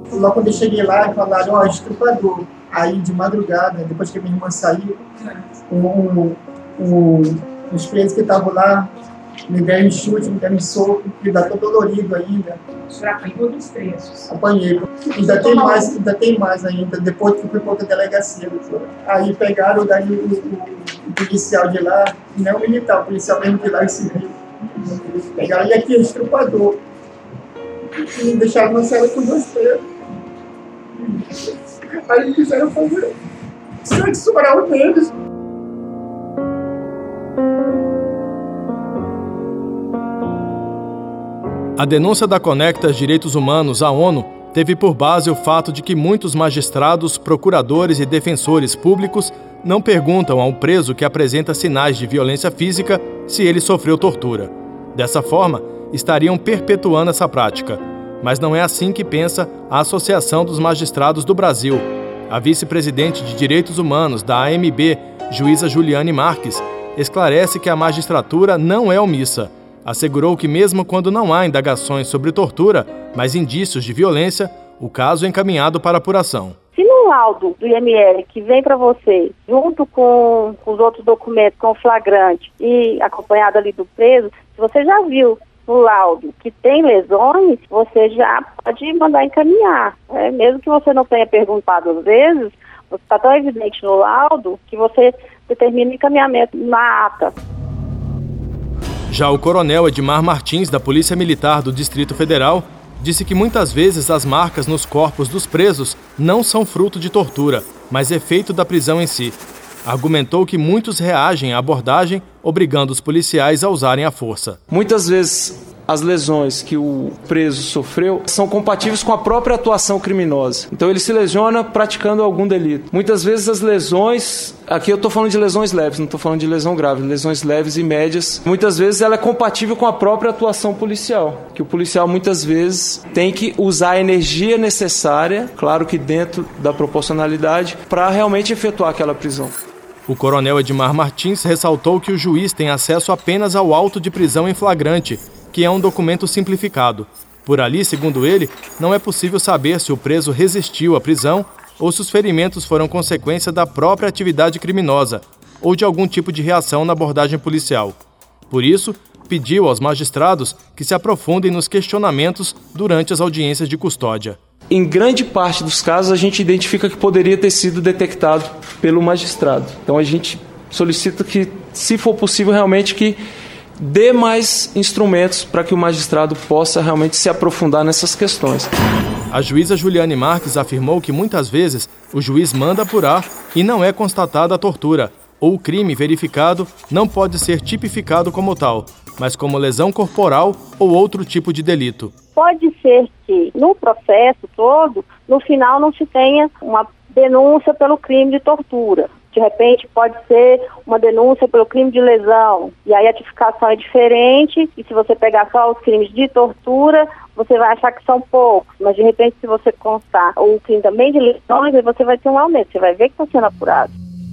Logo quando eu cheguei lá, falaram, ó, estuprador. Aí, de madrugada, depois que a minha irmã saiu, os presos que estavam lá me deram um chute, me deram um soco, me dá todo dolorido ainda. Já apanhou dos presos? Apanhei. Ainda tem mais ainda, depois que fui para outra delegacia. Aí pegaram daí o policial de lá, não o militar, o policial mesmo de lá e civil. Pegaram ele aqui, estuprador. E me deixaram na cela com 2 presos. Aí me quiseram fazer sexo oral neles. A denúncia da Conectas Direitos Humanos à ONU teve por base o fato de que muitos magistrados, procuradores e defensores públicos não perguntam a um preso que apresenta sinais de violência física se ele sofreu tortura. Dessa forma, estariam perpetuando essa prática. Mas não é assim que pensa a Associação dos Magistrados do Brasil. A vice-presidente de Direitos Humanos da AMB, juíza Juliane Marques, esclarece que a magistratura não é omissa. Assegurou que mesmo quando não há indagações sobre tortura, mas indícios de violência, o caso é encaminhado para apuração. Se no laudo do IML que vem para você, junto com os outros documentos, com o flagrante e acompanhado ali do preso, se você já viu no laudo que tem lesões, você já pode mandar encaminhar. Mesmo que você não tenha perguntado às vezes, está tão evidente no laudo que você determina encaminhamento na ata. Já o coronel Edmar Martins, da Polícia Militar do Distrito Federal, disse que muitas vezes as marcas nos corpos dos presos não são fruto de tortura, mas efeito da prisão em si. Argumentou que muitos reagem à abordagem, obrigando os policiais a usarem a força. Muitas vezes as lesões que o preso sofreu são compatíveis com a própria atuação criminosa. Então ele se lesiona praticando algum delito. Muitas vezes as lesões, aqui eu estou falando de lesões leves, não estou falando de lesão grave, lesões leves e médias. Muitas vezes ela é compatível com a própria atuação policial, que o policial muitas vezes tem que usar a energia necessária, claro que dentro da proporcionalidade, para realmente efetuar aquela prisão. O coronel Edmar Martins ressaltou que o juiz tem acesso apenas ao auto de prisão em flagrante, que é um documento simplificado. Por ali, segundo ele, não é possível saber se o preso resistiu à prisão ou se os ferimentos foram consequência da própria atividade criminosa ou de algum tipo de reação na abordagem policial. Por isso, pediu aos magistrados que se aprofundem nos questionamentos durante as audiências de custódia. Em grande parte dos casos, a gente identifica que poderia ter sido detectado pelo magistrado. Então, a gente solicita que, se for possível, realmente que dê mais instrumentos para que o magistrado possa realmente se aprofundar nessas questões. A juíza Juliane Marques afirmou que muitas vezes o juiz manda apurar e não é constatada a tortura, ou o crime verificado não pode ser tipificado como tal, mas como lesão corporal ou outro tipo de delito. Pode ser que no processo todo, no final não se tenha uma denúncia pelo crime de tortura. De repente pode ser uma denúncia pelo crime de lesão, e aí a tipificação é diferente, e se você pegar só os crimes de tortura, você vai achar que são poucos, mas de repente se você constar o crime também de lesões, aí você vai ter um aumento, você vai ver que está sendo apurado.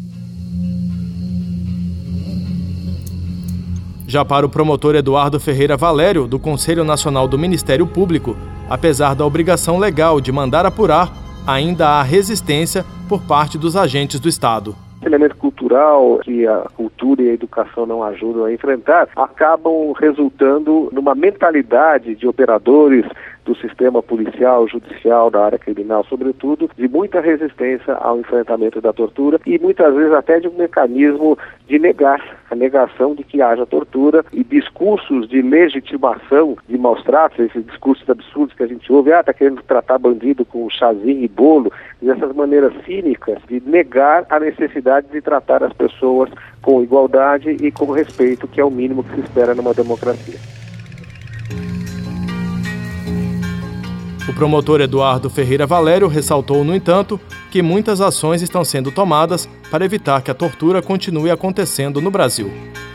Já para o promotor Eduardo Ferreira Valério, do Conselho Nacional do Ministério Público, apesar da obrigação legal de mandar apurar, ainda há resistência por parte dos agentes do Estado. Elemento cultural que a cultura e a educação não ajudam a enfrentar, acabam resultando numa mentalidade de operadores do sistema policial, judicial, da área criminal, sobretudo, de muita resistência ao enfrentamento da tortura e muitas vezes até de um mecanismo de negar, a negação de que haja tortura e discursos de legitimação de maus-tratos, esses discursos absurdos que a gente ouve, está querendo tratar bandido com chazinho e bolo, e essas maneiras cínicas de negar a necessidade de tratar as pessoas com igualdade e com respeito, que é o mínimo que se espera numa democracia. O promotor Eduardo Ferreira Valério ressaltou, no entanto, que muitas ações estão sendo tomadas para evitar que a tortura continue acontecendo no Brasil.